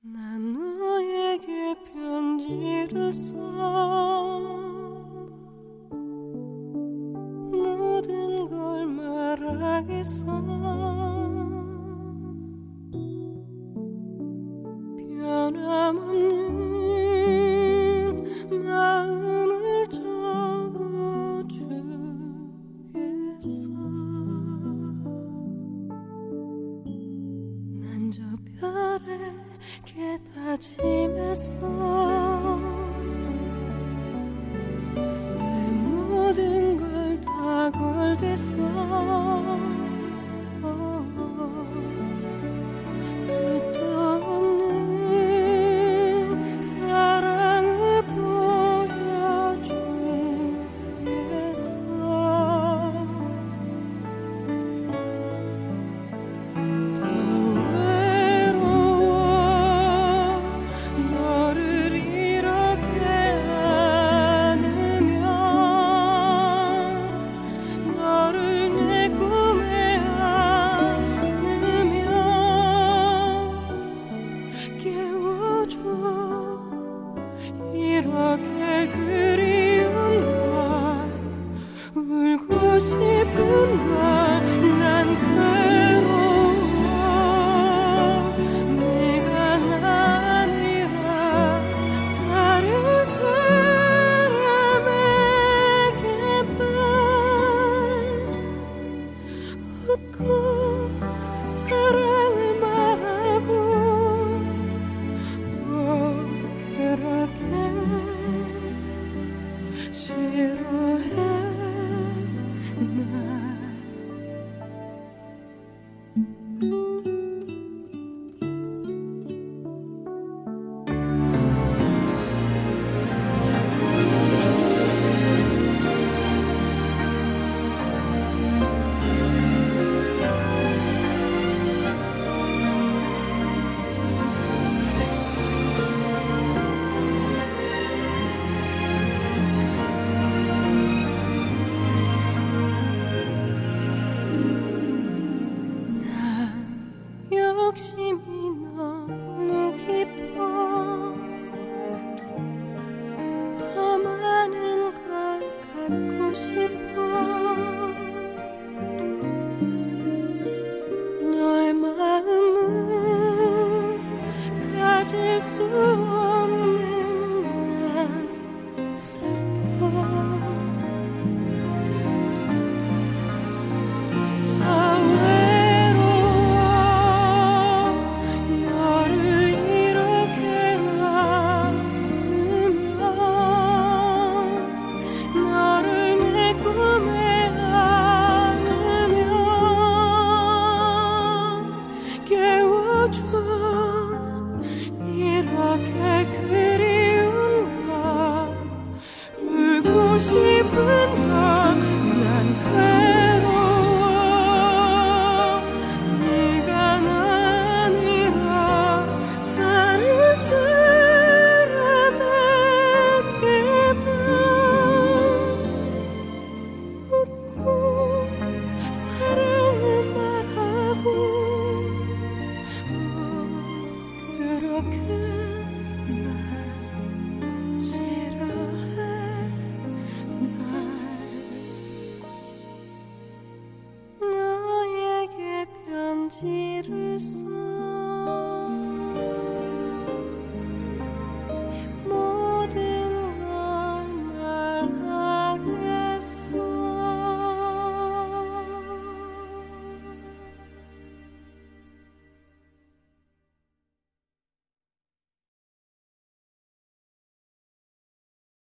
난 너에게 편지를 써 모든 걸 말하겠어. 변함없는 마음을 적어주겠어. 난 저 별에게 다짐했어. 내 모든 걸 다 걸겠어. 끝도 없는 사랑을 보여주겠어. 더 외로워 너를 이렇게 안으면 너를 내 꿈에 안으면 깨워줘. 이렇게 그리운 걸 울고 싶은 걸 난 괴로워. 네가 아니라 다른 사람에게만 웃고 사랑을 말하고 그렇게 싫어해 날. 욕심이 너무 깊어. 더 많은 걸 갖고 싶어. 너의 마음은 가질 수 없는 난 슬퍼. 더 외로워 너를 이렇게 안으면 너를 내 꿈에 안으면 깨워줘. 이렇게 그리운 걸 울고 싶은 걸 난 괴로워. 네가 아니라 다른 사람에게만 웃고 사랑을 말하고 그렇게 날